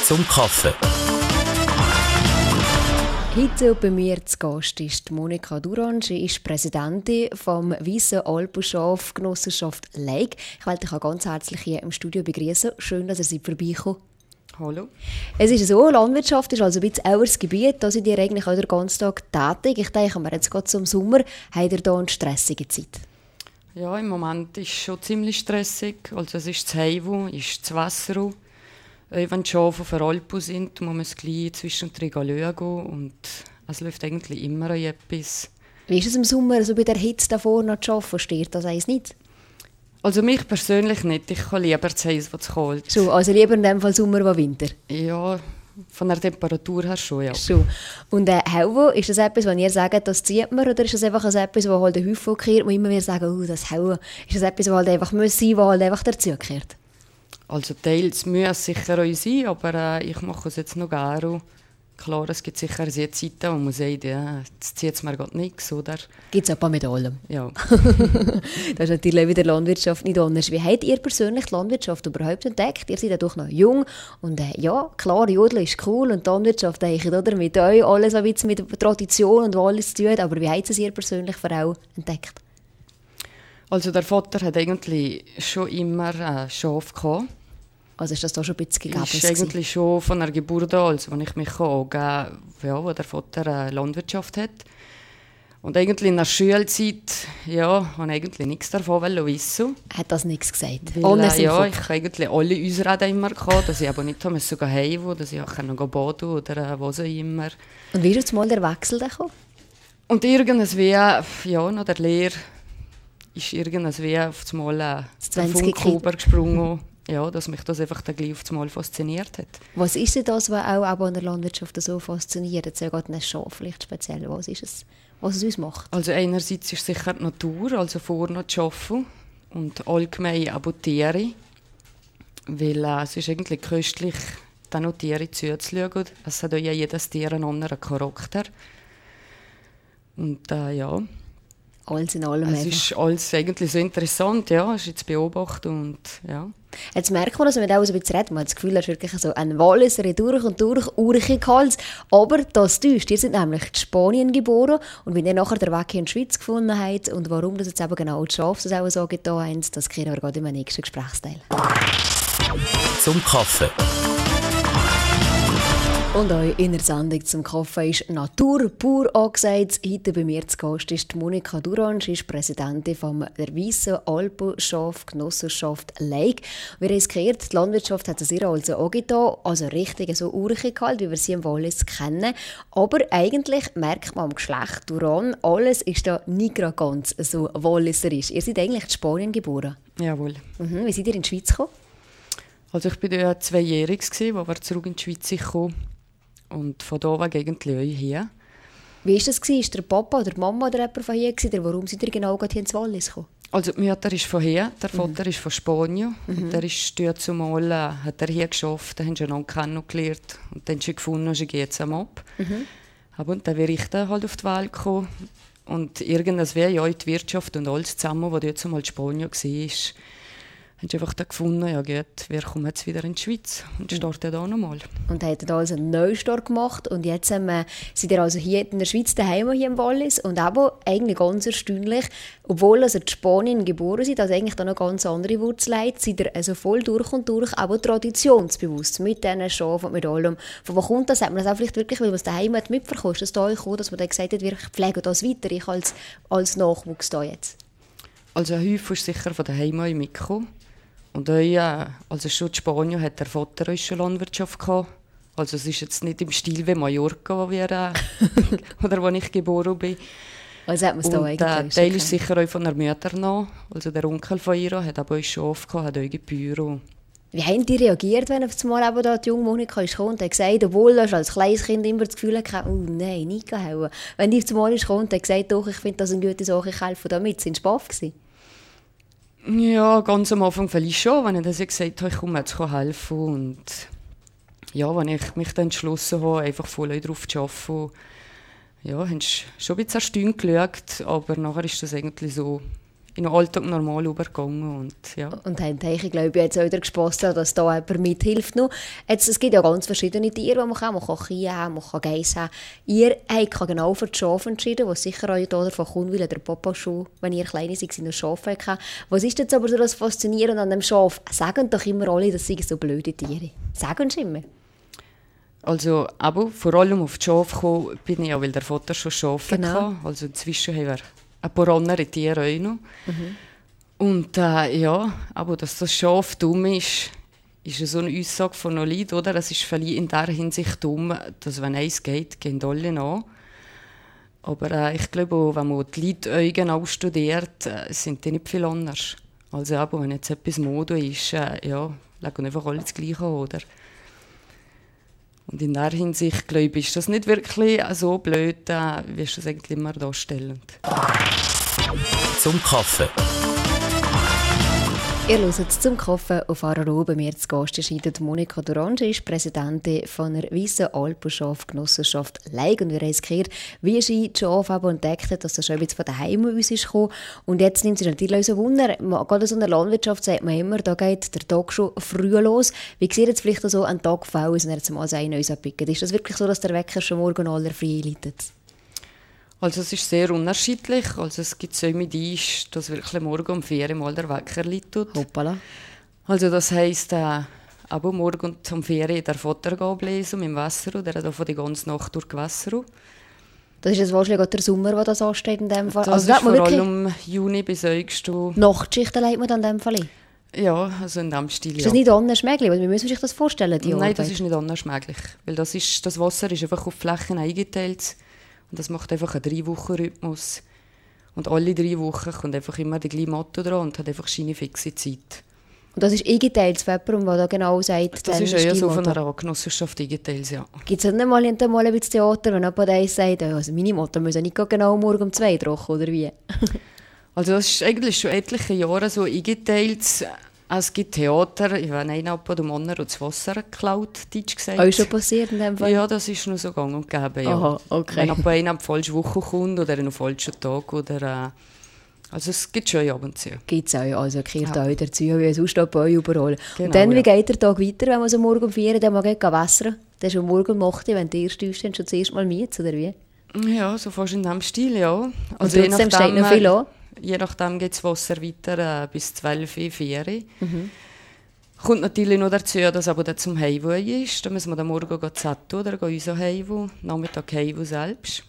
zum Kaffee. Heute bei mir zu Gast ist Monika Duran. Sie ist Präsidentin vom Weissen Alpenschaf-Genossenschaft Lake. Ich wollte dich auch ganz herzlich hier im Studio begrüßen. Schön, dass ihr vorbeikommt. Hallo. Es ist so, Landwirtschaft ist also ein bisschen euer Gebiet. Da seid ihr eigentlich auch den ganzen Tag tätig. Ich denke, wir jetzt gerade zum Sommer habt ihr hier eine stressige Zeit. Ja, im Moment ist es schon ziemlich stressig. Also es ist das Heivu, ist das Wasser. Wenn die Schafe auf der Alpe sind, muss man es gleich zwischendrin schauen. Und es läuft eigentlich immer etwas. Wie ist es im Sommer, also bei der Hitze davor noch zu arbeiten? Steht das eins nicht? Also mich persönlich nicht. Ich kann lieber das Haus, das kalt ist. So, also lieber in dem Fall Sommer als Winter? Ja, von der Temperatur her schon, ja. So. Und Hauen, ist das etwas, wenn ihr sagt, das zieht man, oder ist das einfach etwas, wo halt der Häufel kehrt, wo immer wir sagen, das Hauen, ist das etwas, was halt einfach sein muss, was halt einfach dazugehört? Also teils muss es sicher auch sein, aber ich mache es jetzt noch gerne. Klar, es gibt sicher sehr Zeiten, wo man sagt, ja, jetzt zieht es mir gerade nichts, oder? Gibt es ein paar mit allem. Ja. Das ist natürlich wieder Landwirtschaft nicht anders. Wie habt ihr persönlich die Landwirtschaft überhaupt entdeckt? Ihr seid ja doch noch jung und ja, klar, Jodeln ist cool und die Landwirtschaft eigentlich, oder? Mit euch alles ein bisschen mit Tradition und alles zu tun, aber wie habt ihr persönlich vor allem entdeckt? Also der Vater hat eigentlich schon immer Schafe gehabt. Also ist das da schon ein bisschen gegeben? Ist eigentlich schon von der Geburt an, also wenn ich mich angeben, ja, wo der Vater Landwirtschaft hat. Und eigentlich in der Schulzeit, ja, habe ich eigentlich nichts davon wissen. Hat das nichts gesagt? Weil, ja, ich habe eigentlich alle Ausreden immer gehabt, dass ich aber nicht sogar heim, dass ich auch noch baden oder was auch immer. Und wie ist jetzt mal der Wechsel gekommen? Und irgendwie, ja, nach der Lehre ist irgendwie auf einmal ein Funke übergesprungen. Ja, dass mich das einfach gleich auf einmal fasziniert hat. Was ist denn das, was auch an der Landwirtschaft so fasziniert? Jetzt ja gerade ein Schaf vielleicht speziell. Was ist es, was es uns macht? Also einerseits ist sicher die Natur, also vorne die Schafe und allgemein auch die Tiere. Weil es ist eigentlich köstlich, den Tieren zuzuschauen. Es hat ja jedes Tier einen anderen Charakter. Und ja... Alles in allem. Es ist alles eigentlich so interessant, ja, es ist jetzt beobachtet und ja. Jetzt merkt man, dass wir da auch so ein bisschen reden. Man hat das Gefühl, er ist wirklich so ein Walliser durch und durch, urchig Hals. Aber das täuscht. Ihr seid nämlich in Spanien geboren und wenn ihr nachher den Weg hier in die Schweiz gefunden habt und warum das jetzt eben genau die Schafe das auch so getan haben, das kriegen wir gerade im nächsten Gesprächsteil. Zum Kaffee. Und auch in der Sendung zum Kaffee ist Natur pur angesagt. Heute bei mir zu Gast ist Monika Duran. Sie ist Präsidentin von der Weissen Alpenschaf-Genossenschaft Lake. Wir haben es gehört, die Landwirtschaft hat es ihr also auch getan, also richtig so urig gehalten, wie wir sie im Wallis kennen. Aber eigentlich merkt man am Geschlecht Duran, alles ist da nicht gerade ganz so walliserisch. Ihr seid eigentlich in Spanien geboren. Jawohl. Wie seid ihr in die Schweiz gekommen? Also ich war ja 2-jährig, als wir zurück in die Schweiz kamen. Und von da weg eigentlich auch her. Wie war das? Ist der Papa oder die Mama oder jemand von hier? Oder warum seid ihr genau hier ins Wallis gekommen? Also die Mutter ist von hier, der Vater ist von Spanien. Und der ist dort zumal, hat er hier geschafft, dann haben sie einander kennengelernt. Und dann haben sie gefunden, sie geht jetzt ab. Und dann bin ich dann halt auf die Welt gekommen. Und irgendwas wäre ja die Wirtschaft und alles zusammen, was dort zumal Spanien war, haben sie einfach da gefunden, ja gut, wir kommen jetzt wieder in die Schweiz und starten da nochmal. Und haben also einen Neustart gemacht und jetzt sind ihr also hier in der Schweiz daheim hier im Wallis und aber eigentlich ganz erstaunlich, obwohl also in Spanien geboren sind, also eigentlich da noch ganz andere Wurzeln hat, seid ihr also voll durch und durch, aber traditionsbewusst mit diesen Schafen und mit allem. Von wo kommt das? Hat man das auch vielleicht wirklich, weil man es daheim mitbekommen hat, dass da gekommen, dass man dann gesagt hat, wir pflegen das weiter, ich als Nachwuchs da jetzt? Also ein Häufchen ist sicher von daheim mitgekommen. Und also schon in Spanien hat der Vater auch schon Landwirtschaft gehabt. Also es ist jetzt nicht im Stil wie Mallorca, wo ich geboren bin. Also hat man es da eigentlich Teil ist sicher auch von der Mutter noch. Also der Onkel von ihr hat aber auch Schafe gehabt, hat auch Büro. Wie haben die reagiert, wenn auf einmal eben da die junge Monika ist gekommen und hat gesagt, obwohl du als kleines Kind immer das Gefühl hatte, oh nein, nicht gehauen. Wenn die auf einmal ist gekommen und hat gesagt, doch, ich finde das eine gute Sache, ich helfe damit, sind sie baff gewesen? Ja, ganz am Anfang vielleicht schon, wenn ich das gesagt habe, ich komme jetzt helfen. Und ja, wenn ich mich dann entschlossen habe, einfach voll darauf zu arbeiten, ja, haben sie schon ein bisschen erstaunt geschaut, aber nachher ist das eigentlich so in den Alltag normal übergegangen. Und, ja. Und haben ich glaube jetzt auch wieder gespost, dass da jemand mithilft. Jetzt, es gibt ja ganz verschiedene Tiere, die man kann. Man kann Kühe haben, man kann Geiss haben. Ihr habt genau für die Schafe entschieden, was sicher auch davon kommt, weil der Papa schon, wenn ihr kleine seid, noch Schafe hatte. Was ist jetzt aber so das Faszinierende an dem Schaf? Sagen doch immer alle, das sind so blöde Tiere. Sagen sie immer. Also, aber vor allem auf die Schafe gekommen bin ich ja, weil der Vater schon Schafe Genau. hatte. Also inzwischen haben wir ein paar andere Tiere auch noch. Und ja, aber dass das Schaf dumm ist so eine Aussage von noch Leuten, oder? Es ist vielleicht in der Hinsicht dumm, dass wenn eins geht, gehen alle nach. Aber ich glaube auch, wenn man die Leute genau studiert, sind die nicht viel anders. Also aber wenn jetzt etwas Mode ist, ja, legen einfach alle das Gleiche an, oder? Und in der Hinsicht, glaube ich, ist das nicht wirklich so blöd, wie es das eigentlich immer darstellen. Zum Kaffee. Ihr hört zum Kaffee auf Araro. Bei mir zu Gast ist Monika Durange, ist Präsidentin von der Weissen Alpenschaf-Genossenschaft Leig. Und wir haben es gehört, wie sie die Schafe entdeckt hat, dass das schon ein bisschen von daheim uns ist gekommen. Und jetzt nimmt sich natürlich auch so Wunder. Gerade so in der Landwirtschaft sagt man immer, da geht der Tag schon früh los. Wie sieht jetzt vielleicht so ein Tag aus, wenn er jetzt mal sein Neues abpickt? Ist das wirklich so, dass der Wecker schon morgen aller früh leitet? Also es ist sehr unterschiedlich. Also es gibt so mit uns, dass wirklich morgen um 4 Uhr mal der Wecker leitet. Hoppala. Also das heisst, aber morgen um 4 Uhr der Vater ablesen mit dem Wasser, der hat auch die ganze Nacht durch Gewässer. Das ist jetzt wahrscheinlich auch der Sommer, der das ansteht in dem Fall. Das ist vor allem Juni bis August. Nachtschichten leitet man dann in dem Fall ein? Ja, also in dem Stil, ja. Ist das nicht anders möglich? Wie müssen sich das vorstellen, die Nein, Arbeit? das ist nicht anders möglich. Weil das Wasser ist einfach auf Flächen eingeteilt. Und das macht einfach einen 3-Wochen-Rhythmus. Und alle 3 Wochen kommt einfach immer die gleiche Motto dran und hat einfach seine fixe Zeit. Und das ist eingeteilt, das Wetter, was da genau sagt? Das ist ja so von einer Genossenschaft eingeteilt, ja. Gibt es nicht mal ein bisschen Theater, wenn jemand eins sagt, also meine Motto müssen nicht genau morgen um 2 drauf, oder wie? Also das ist eigentlich schon etliche Jahre so eingeteilt. Es gibt Theater, ich weiß nicht, ob der Mann das Wasser geklaut, deutsch gesagt. Auch schon passiert in dem Fall? Ja, das ist nur so gang und gäbe, ja. Aha, okay. Wenn einer an die falsche Woche kommt oder an einen falschen Tag oder... also es gibt schon ab und zu. Gibt es auch, also gehört auch dazu, wie sonst auch bei euch überall. Genau, und dann, wie geht der Tag weiter, wenn man so morgen um 4 Uhr dann mal wässern? Dann schon morgen um 8 Uhr, wenn die erste aufstehen, schon zuerst mal mietz, oder wie? Ja, so fast in diesem Stil, ja. Also und trotzdem steht noch viel an? Je nachdem geht das Wasser weiter bis 12 Uhr, 4 Uhr. Kommt natürlich noch dazu, dass aber dann zum Heimweh ist. Da müssen wir dann morgen zetten oder uns Heimweh, Nachmittag Heimweh selbst.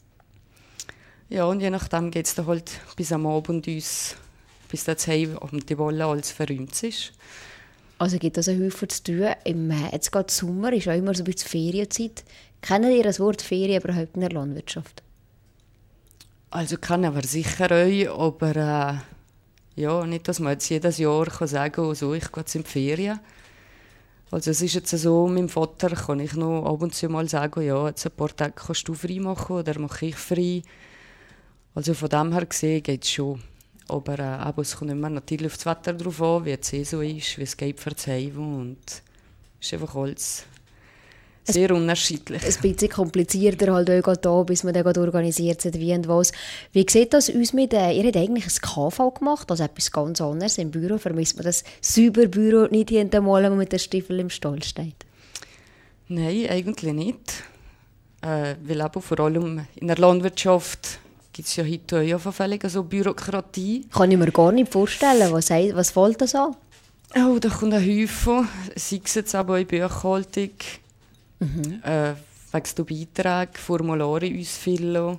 Ja, und je nachdem geht es dann halt bis am Abend uns, bis das Heimweh und die Wolle alles verräumt ist. Also gibt es einen Haufen zu tun. Jetzt gerade Sommer, ist auch immer so ein bisschen Ferienzeit. Kennen ihr das Wort Ferien überhaupt in der Landwirtschaft? Also kann aber sicher auch, aber ja, nicht, dass man jetzt jedes Jahr sagen kann, so, ich gehe jetzt in die Ferien. Also es ist jetzt so, meinem Vater kann ich noch ab und zu mal sagen, ja, jetzt ein paar Tage kannst du frei machen oder mache ich frei. Also von dem her gesehen geht es schon. Aber es kommt immer natürlich auf das Wetter drauf an, wie es so ist, wie es geht für das Heim und es ist einfach alles... sehr unterschiedlich. Ein bisschen komplizierter halt auch da, bis man dann organisiert hat, wie und was. Wie sieht das aus mit, ihr habt eigentlich ein KV gemacht, also etwas ganz anderes im Büro. Vermisst man das Sauberbüro nicht hinter Mal, wenn man mit den Stiefeln im Stall steht? Nein, eigentlich nicht. Weil aber vor allem in der Landwirtschaft gibt es ja heute auch verfällige so Bürokratie. Kann ich mir gar nicht vorstellen. Was fällt das an? Oh, da kommt ein Haufen. Sei es jetzt aber in Buchhaltung. Wegen der Beiträge, Formulare ausfüllen.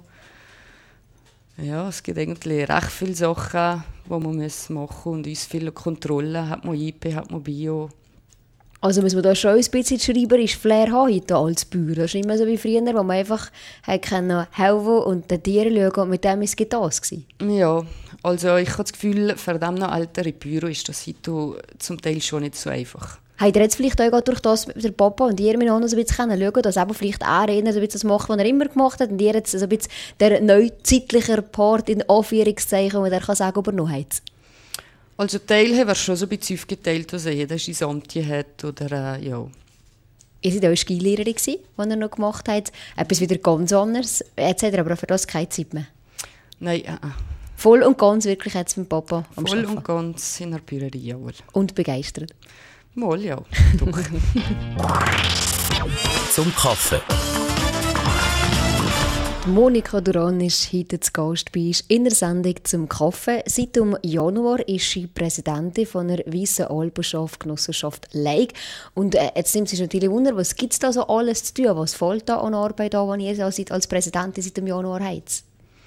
Ja, es gibt eigentlich recht viele Sachen, die man machen muss. Und ausfüllen, Kontrollen, hat man IP, hat man Bio. Also muss man da schon ein bisschen schreiberisch Flair haben heute als Bauer. Das ist nicht mehr so wie früher, wo man einfach helfen und den Tieren schauen und mit dem war es das. Ja, also ich habe das Gefühl, für dem noch ältere Bauern ist das heute zum Teil schon nicht so einfach. Habt ihr jetzt vielleicht auch durch das mit der Papa und ihr miteinander so ein bisschen schauen, dass eben vielleicht er so ein bisschen das macht, was er immer gemacht hat und ihr jetzt so ein bisschen der neuzeitliche Part in Anführungszeichen, wo er kann sagen, ob er noch hat? Also Teil haben wir schon so ein bisschen aufgeteilt, dass jeder sein Amt hat oder ja. Ihr seid auch Skilehrerin gewesen, die ihr noch gemacht habt. Etwas wieder ganz anderes etc., aber für das keine Zeit mehr. Nein, Voll und ganz wirklich jetzt mit Papa am Voll Arbeiten. und ganz in der Bürerie, jawohl. Und begeistert. Mal, ja. Doch. Zum Kaffee. Monika Duran ist heute zu Gast bei uns in der Sendung «Zum Kaffee». Seit dem Januar ist sie Präsidentin von der Weissen Alpenschaft Genossenschaft Leig. Und jetzt nimmt sich natürlich Wunder, was gibt es da so alles zu tun? Was fällt da an Arbeit an, die ihr als Präsidentin seit dem Januar habt?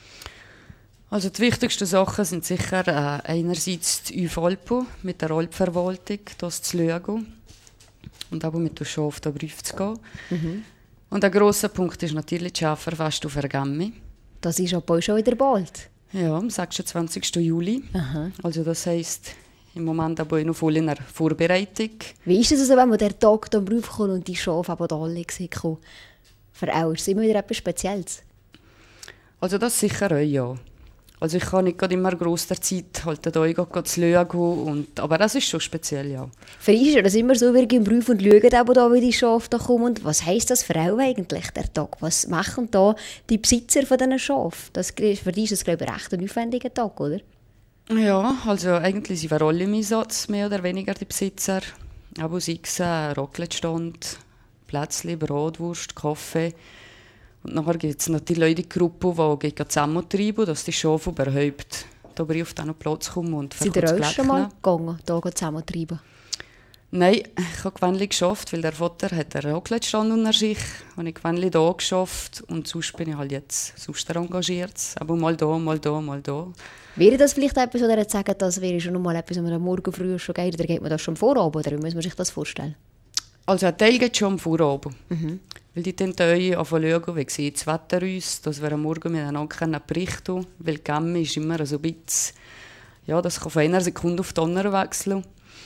Also die wichtigsten Sachen sind sicher einerseits die Alpo mit der Alpverwaltung, das zu schauen und aber mit der Schaf da Brief zu gehen. Mhm. Und ein grosser Punkt ist natürlich die Schafferfest auf Ergammi. Das ist aber schon wieder bald. Ja, am 26. Juli. Aha. Also das heisst, im Moment aber noch voll in der Vorbereitung. Wie ist es also, wenn man den Tag da Brief kommt und die Schafe aber da alle sieht? Für auch ist es immer wieder etwas Spezielles? Also das sicher auch, ja. Also ich kann nicht gerade immer gross der Zeit halt da zu schauen, aber das ist schon speziell, ja. Für dich ist das immer so, wir gehen Brief und schauen aber da, wie die Schafe da kommen. Und was heisst das für auch eigentlich, der Tag? Was machen da die Besitzer von diesen Schafen? Für dich ist das, glaube ich, recht ein aufwendiger Tag, oder? Ja, also eigentlich sind wir alle im Einsatz, mehr oder weniger die Besitzer. Aber sei es Raclette-Stand, Plätzchen, Bratwurst, Kaffee. Und nachher gibt es natürlich Leute in Gruppe, die zusammentreiben, dass die Schafe überhaupt hier auf diesen Platz kommen und Sind ihr auch schon mal gegangen, hier zusammentreiben? Nein, ich habe gewöhnlich geschafft, weil der Vater hat einen Raclette-Stand unter sich und ich gewöhnlich hier geschafft und sonst bin ich halt jetzt sonst engagiert, aber mal da, mal da, mal da. Wäre das vielleicht etwas, oder jetzt sagen, das wäre schon mal etwas, wenn man am Morgen früh schon geht, oder geht man das schon am Vorabend, oder wie muss man sich das vorstellen? Also ein Teil geht schon am Vorabend. Weil die dann schauen, wie sieht das Wetter aus, dass wir am Morgen miteinander berichten können. Weil Gammi ist immer so ein bisschen, ja, das kann von einer Sekunde auf die andere wechseln.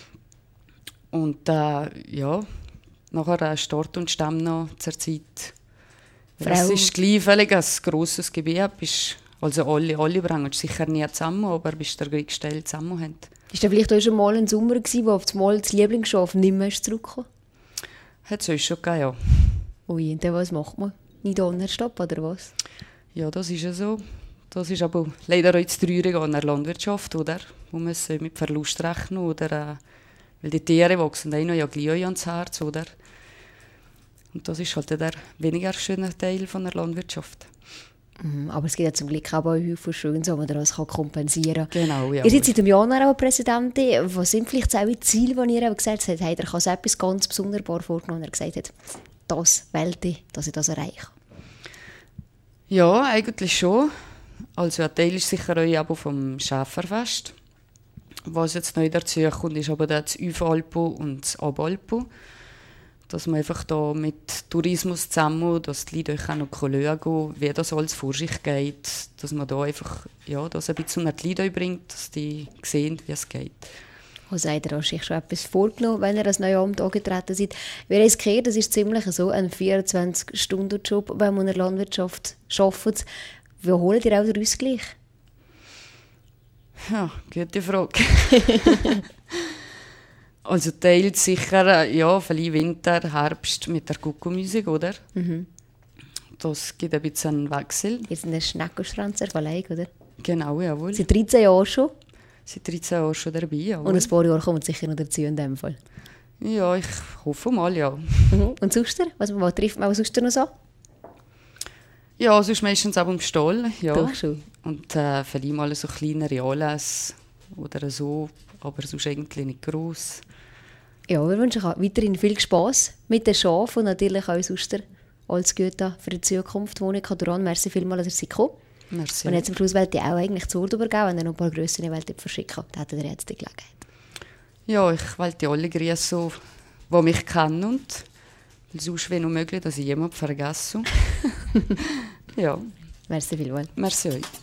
Und ja, nachher Start und Stamm noch zur Zeit. Es ist gleich völlig ein grosses Gebiet. Also alle bringen sicher nie zusammen, aber bis der Gleichstelle zusammen haben. Ist da vielleicht auch schon mal ein Sommer gewesen, wo auf einmal das Lieblingsschaf nicht mehr zurückkam? Hat es uns schon gegeben, ja. Ui, und dann was macht man? Nicht Donnerstopp, oder was? Ja, das ist ja so. Das ist aber leider auch das Traurige an der Landwirtschaft, oder? Wo man mit Verlust rechnen, oder? Weil die Tiere wachsen auch noch ja gleich ans Herz, oder? Und das ist halt der weniger schöne Teil von der Landwirtschaft. Aber es gibt ja zum Glück auch Haufen Schönes, wo man das kompensieren kann. Genau, ja. Ihr seid seit dem Januar auch Präsidentin. Was sind vielleicht auch die Ziele, die ihr gesagt habt? Habt ihr kann etwas ganz Besonderes vorgenommen, und er gesagt hat, das wählte ich, dass ich das erreiche? Ja, eigentlich schon. Also ein Teil ist sicher auch vom Schäferfest. Was jetzt neu dazu kommt, ist aber das Alpo und das Abalpo. Dass man einfach da mit Tourismus zusammen, dass die Leute auch noch schauen können, wie das alles vor sich geht. Dass man da einfach das ein bisschen unter die Leute bringt, dass die sehen, wie es geht. Was habt ihr euch schon etwas vorgenommen, wenn ihr als neues Amt angetreten seid? Wir haben es gehört, das ist ziemlich so ein 24-Stunden-Job, wenn man in der Landwirtschaft arbeitet. Wie holt ihr auch den Ausgleich? Ja, gute Frage. Also teilt sicher, ja, vielleicht Winter, Herbst mit der Kuckuckmusik, oder? Das gibt ein bisschen einen Wechsel. Ihr seid ein Schneckenschranzer von Leig, oder? Genau, jawohl. Seit 13 Jahren schon? Seit 13 Jahren schon dabei, jawohl. Und ein paar Jahre kommen sicher noch dazu in dem Fall. Ja, ich hoffe mal, ja. Und sonst? Was trifft man sonst noch so? Ja, sonst meistens auch im Stall, ja. Doch schon. Und vielleicht mal so kleinere Anlässe oder so, aber sonst eigentlich nicht gross. Ja, wir wünschen euch weiterhin viel Spass mit den Schafen und natürlich auch sonst alles Gute für die Zukunft. Monika Duran, merci vielmals, dass ihr gekommen seid. Merci. Und jetzt am Schluss wollte ich auch eigentlich das Wort übergeben, wenn ihr noch ein paar Grössen verschicken wollt, dann hättet ihr jetzt die Gelegenheit. Ja, ich wollte alle grüßen, die mich kennen. Und sonst wäre noch möglich, dass ich jemanden vergesse. Ja. Merci vielmals. Merci euch.